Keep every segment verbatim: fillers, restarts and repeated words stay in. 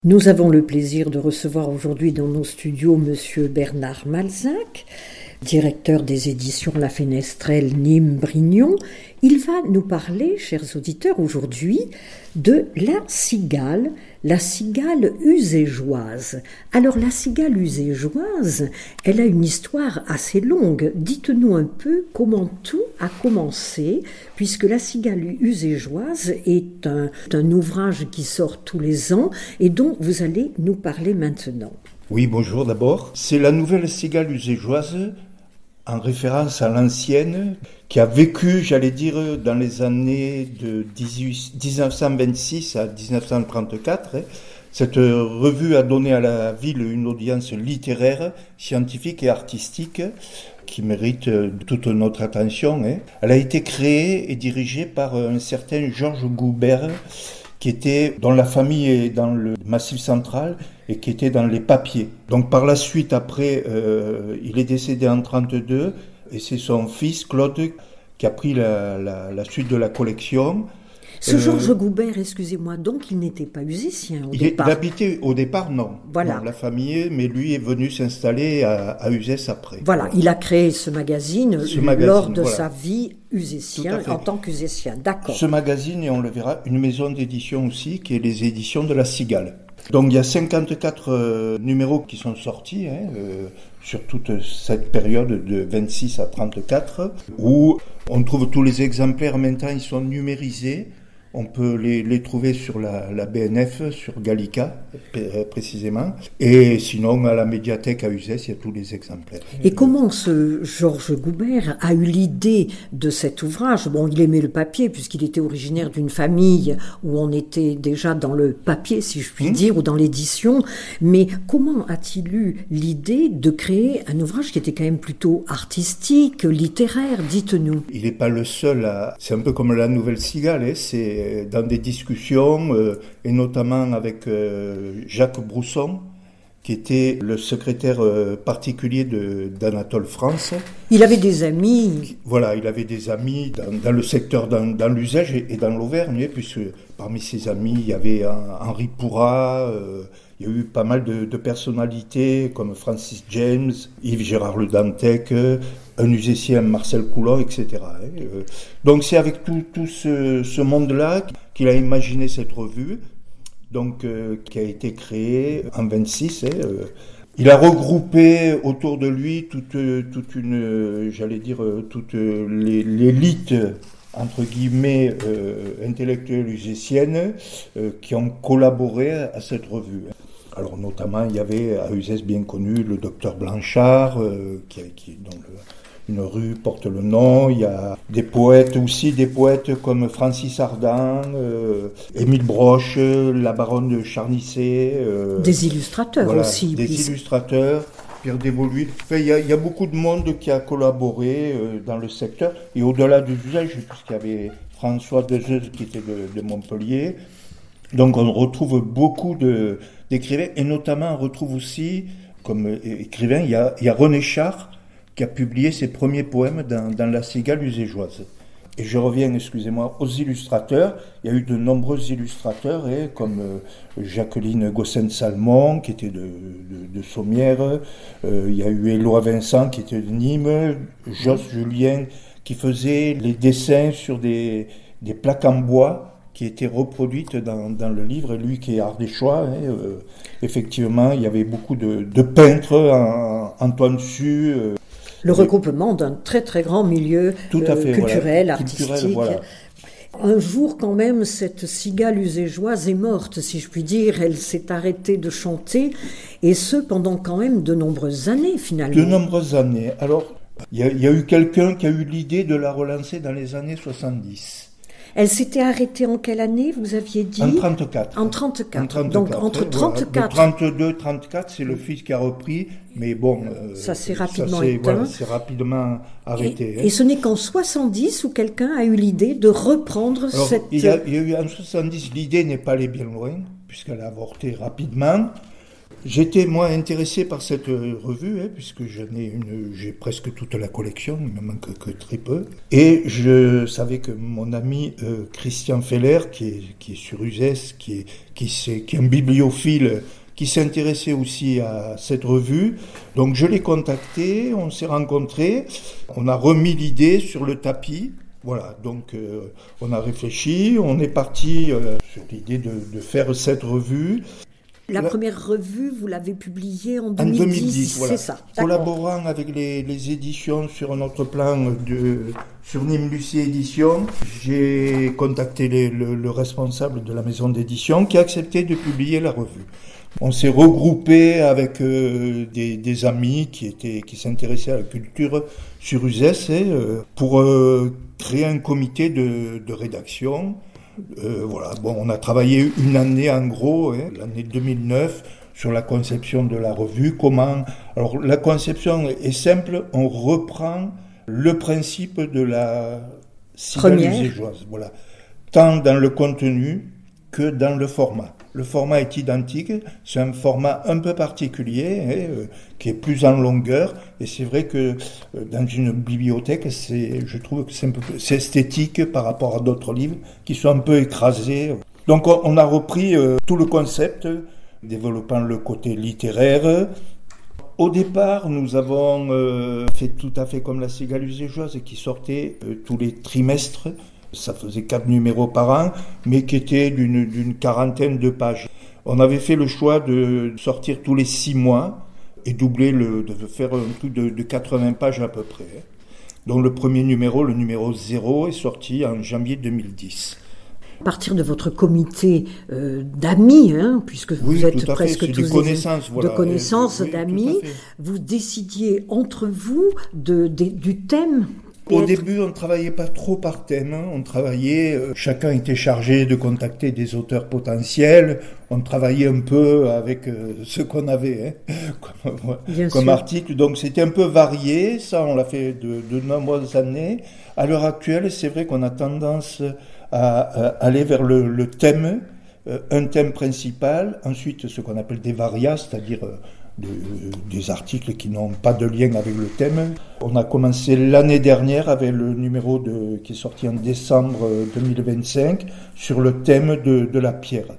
Nous avons le plaisir de recevoir aujourd'hui dans nos studios Monsieur Bernard Malzac, directeur des éditions La Fenestrelle Nîmes-Brignon. Il va nous parler, chers auditeurs, aujourd'hui de la cigale, la cigale uségeoise. Alors la cigale uségeoise, elle a une histoire assez longue. Dites-nous un peu comment tout a commencé, puisque la cigale uségeoise est un, un ouvrage qui sort tous les ans et dont vous allez nous parler maintenant. Oui, bonjour d'abord. C'est la nouvelle cigale uségeoise, en référence à l'ancienne, qui a vécu, j'allais dire, dans les années de dix-neuf cent vingt-six à dix-neuf cent trente-quatre. Cette revue a donné à la ville une audience littéraire, scientifique et artistique qui mérite toute notre attention. Elle a été créée et dirigée par un certain Georges Goubert, qui était, dont la famille est dans le Massif central et qui était dans les papiers. Donc par la suite, après, euh, il est décédé en trente-deux et c'est son fils, Claude, qui a pris la, la, la suite de la collection. Ce euh, Georges Goubert, excusez-moi, donc il n'était pas usicien au il départ. Il habitait au départ, non. Voilà. Non, la famille, mais lui est venu s'installer à, à Uzès après. Voilà, voilà, il a créé ce magazine ce lors magazine, de voilà. sa vie usicien, en tant qu'usicien, d'accord. Ce magazine, et on le verra, une maison d'édition aussi, qui est les éditions de la Cigale. Donc il y a cinquante-quatre euh, numéros qui sont sortis, hein, euh, sur toute cette période de vingt-six à trente-quatre, où on trouve tous les exemplaires. Maintenant, ils sont numérisés. On peut les, les trouver sur la, la B N F, sur Gallica, p- précisément. Et sinon, à la médiathèque à Uzès, il y a tous les exemplaires. Et comment ce Georges Goubert a eu l'idée de cet ouvrage ? Bon, il aimait le papier, puisqu'il était originaire d'une famille où on était déjà dans le papier, si je puis mmh. dire, ou dans l'édition. Mais comment a-t-il eu l'idée de créer un ouvrage qui était quand même plutôt artistique, littéraire ? Dites-nous. Il n'est pas le seul à... C'est un peu comme la Nouvelle Cigale, hein. C'est dans des discussions, euh, et notamment avec euh, Jacques Brousson, qui était le secrétaire euh, particulier de, d'Anatole France. Il avait des amis. Voilà, il avait des amis dans, dans le secteur, dans, dans l'Uzès et, et dans l'Auvergne, puisque parmi ses amis, il y avait Henri Pourrat, euh, il y a eu pas mal de, de personnalités comme Francis James, Yves Gérard Le Dantec, un Uzésien, Marcel Coulon, et cetera. Donc c'est avec tout, tout ce, ce monde-là qu'il a imaginé cette revue, donc euh, qui a été créée en vingt-six. Hein, euh. Il a regroupé autour de lui toute, toute une, j'allais dire, toute l'élite, entre guillemets, euh, intellectuelle uzésienne, euh, qui ont collaboré à cette revue. Alors notamment, il y avait à Uzès bien connu le docteur Blanchard, euh, qui, qui, dont le, une rue porte le nom. Il y a des poètes aussi, des poètes comme Francis Ardan, euh, Émile Broche, la baronne de Charnisay. Euh, des illustrateurs voilà, aussi. Des puisque... illustrateurs, Pierre Desvoluy. Enfin, il y a, il y a beaucoup de monde qui a collaboré euh, dans le secteur. Et au-delà du usage, puisqu'il y avait François Dezeuze qui était de, de Montpellier. Donc on retrouve beaucoup de, d'écrivains, et notamment on retrouve aussi, comme écrivain, il y a, il y a René Char, qui a publié ses premiers poèmes dans, dans la Cigale uségeoise. Et je reviens, excusez-moi, aux illustrateurs. Il y a eu de nombreux illustrateurs, hein, comme euh, Jacqueline Gossen-Salmon, qui était de, de, de Sommières. Euh, il y a eu Éloi Vincent, qui était de Nîmes. Jos Julien, qui faisait les dessins sur des, des plaques en bois, qui étaient reproduites dans, dans le livre. Et lui qui est ardéchois, hein, euh, effectivement, il y avait beaucoup de, de peintres, en, Antoine Su. Euh, Le regroupement d'un très très grand milieu Tout à fait, euh, culturel, voilà. artistique. Culturel, voilà. Un jour, quand même, cette cigale uségeoise est morte, si je puis dire. Elle s'est arrêtée de chanter, et ce, pendant quand même de nombreuses années, finalement. De nombreuses années. Alors, il y, y a eu quelqu'un qui a eu l'idée de la relancer dans les années soixante-dix. Elle s'était arrêtée en quelle année, vous aviez dit ? En trente-quatre. En trente-quatre. En trente-quatre. Donc, entre trente-quatre... Voilà. trente-deux trente-quatre, c'est le fils qui a repris, mais bon... Euh, ça s'est rapidement ça s'est, éteint. Voilà, c'est rapidement arrêté. Et, hein. et ce n'est qu'en soixante-dix où quelqu'un a eu l'idée de reprendre Alors, cette... Il y, a, il y a eu en soixante-dix, l'idée n'est pas allée bien loin, puisqu'elle a avorté rapidement. J'étais, moi, intéressé par cette revue, hein, puisque j'en ai une, j'ai presque toute la collection, il me manque que très peu. Et je savais que mon ami euh, Christian Feller, qui est, qui est sur Uzès, qui est, qui, est, qui est un bibliophile, qui s'intéressait aussi à cette revue. Donc je l'ai contacté, on s'est rencontrés, on a remis l'idée sur le tapis. Voilà, donc euh, on a réfléchi, on est parti euh, sur l'idée de, de faire cette revue. La première revue, vous l'avez publiée en deux mille dix, en deux mille dix, voilà. C'est ça. Collaborant avec les, les éditions sur un autre plan, de, sur Nîmes Lucie Éditions, j'ai contacté les, le, le responsable de la maison d'édition qui a accepté de publier la revue. On s'est regroupé avec euh, des, des amis qui étaient qui s'intéressaient à la culture sur Uzès euh, pour euh, créer un comité de, de rédaction. Euh, voilà, bon, on a travaillé une année en gros, hein, l'année deux mille neuf, sur la conception de la revue. Comment ? Alors la conception est simple, on reprend le principe de la cigale uségeoise, voilà, tant dans le contenu que dans le format. Le format est identique, c'est un format un peu particulier, hein, euh, qui est plus en longueur, et c'est vrai que euh, dans une bibliothèque, c'est, je trouve que c'est, un peu, c'est esthétique par rapport à d'autres livres qui sont un peu écrasés. Donc on, on a repris euh, tout le concept, développant le côté littéraire. Au départ, nous avons euh, fait tout à fait comme la cigale uségeoise, qui sortait euh, tous les trimestres. Ça faisait quatre numéros par an, mais qui étaient d'une, d'une quarantaine de pages. On avait fait le choix de sortir tous les six mois et doubler le, de faire un truc de, de quatre-vingts pages à peu près. Donc le premier numéro, le numéro zéro, est sorti en janvier deux mille dix. À partir de votre comité euh, d'amis, hein, puisque vous oui, êtes presque fait, tous de connaissances, des, voilà. de connaissances, oui, d'amis, vous décidiez entre vous de, de, du thème. Au début, on ne travaillait pas trop par thème. On travaillait, euh, chacun était chargé de contacter des auteurs potentiels. On travaillait un peu avec euh, ce qu'on avait hein, comme, comme article. Donc c'était un peu varié. Ça, on l'a fait de, de nombreuses années. À l'heure actuelle, c'est vrai qu'on a tendance à, à aller vers le, le thème, euh, un thème principal. Ensuite, ce qu'on appelle des varias, c'est-à-dire euh, De, des articles qui n'ont pas de lien avec le thème. On a commencé l'année dernière avec le numéro de, qui est sorti en décembre deux mille vingt-cinq sur le thème de, de la pierre.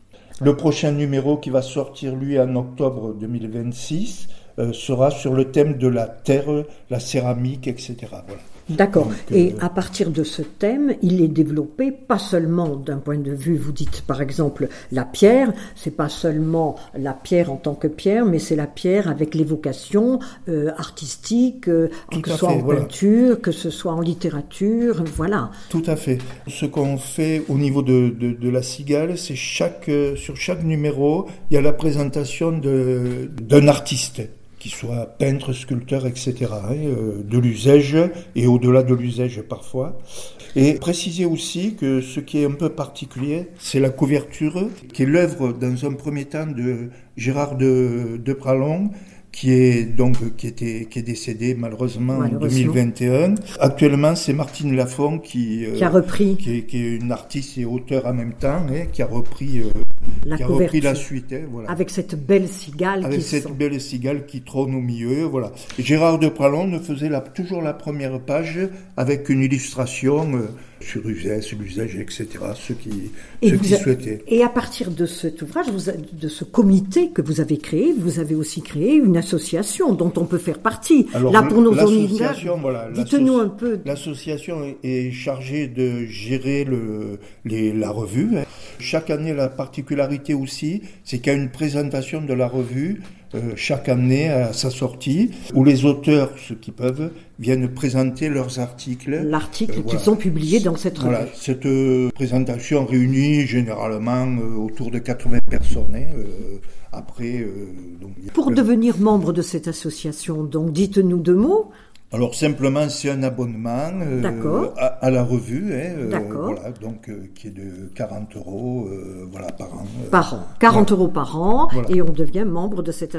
Le prochain numéro qui va sortir lui en octobre deux mille vingt-six euh, sera sur le thème de la terre, la céramique, et cetera. Voilà. D'accord. Donc, Et euh, à partir de ce thème, il est développé pas seulement d'un point de vue, vous dites par exemple la pierre, c'est pas seulement la pierre en tant que pierre, mais c'est la pierre avec l'évocation euh, artistique, euh, que ce soit fait, en voilà. peinture, que ce soit en littérature, voilà. Tout à fait. Ce qu'on fait au niveau de, de, de la cigale, c'est chaque, euh, sur chaque numéro, il y a la présentation de, d'un artiste, qui soit peintre, sculpteur, et cetera, hein, de l'usage et au-delà de l'usage parfois. Et préciser aussi que ce qui est un peu particulier, c'est la couverture, qui est l'œuvre dans un premier temps de Gérard de, de Pralong, qui est donc qui était qui est décédé malheureusement, malheureusement. en deux mille vingt et un. Actuellement, c'est Martine Lafont qui qui a repris, euh, qui, est, qui est une artiste et auteure en même temps, hein, qui a repris euh, la qui a couverture repris la suite, hein, voilà. Avec cette belle cigale, avec qui cette sont... belle cigale qui trône au milieu, voilà. Et Gérard de Pralong ne faisait la, toujours la première page avec une illustration euh, sur Uzès, l'usage, et cetera. Ceux qui et ceux qui a... souhaitaient. Et à partir de cet ouvrage, vous a... de ce comité que vous avez créé, vous avez aussi créé une association dont on peut faire partie. Alors, là, pour nos auditeurs, voilà, dites-nous un peu. L'association est chargée de gérer le, les, la revue. Chaque année, la particularité aussi, c'est qu'il y a une présentation de la revue euh, chaque année à sa sortie, où les auteurs, ceux qui peuvent, viennent présenter leurs articles. L'article euh, qu'ils voilà. ont publié dans cette revue. Voilà, cette euh, présentation réunit généralement euh, autour de quatre-vingts personnes. Hein, euh, après, euh, donc, Pour euh, devenir membre de cette association, donc dites-nous deux mots. Alors simplement, c'est un abonnement euh, à, à la revue, hein, euh, voilà, donc euh, qui est de quarante euros, euh, voilà, par an. Euh, par an, quarante voilà. euros par an, voilà. Et on devient membre de cette association.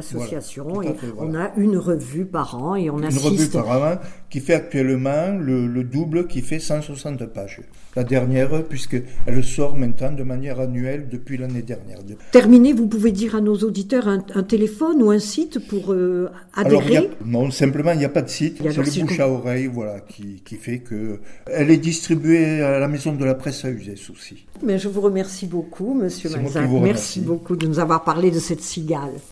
association Voilà, et fait, voilà. on a une revue par an et on Une assiste. revue par an qui fait actuellement le, le double, qui fait cent soixante pages. La dernière, puisqu'elle sort maintenant de manière annuelle depuis l'année dernière. Terminé, vous pouvez dire à nos auditeurs un, un téléphone ou un site pour euh, adhérer? Alors, il y a, non, simplement, il n'y a pas de site. C'est le si bouche je... à oreille, voilà, qui, qui fait que elle est distribuée à la Maison de la Presse à Uzès aussi. Mais je vous remercie beaucoup, Monsieur Malzac. Merci beaucoup de nous avoir parlé de cette cigale.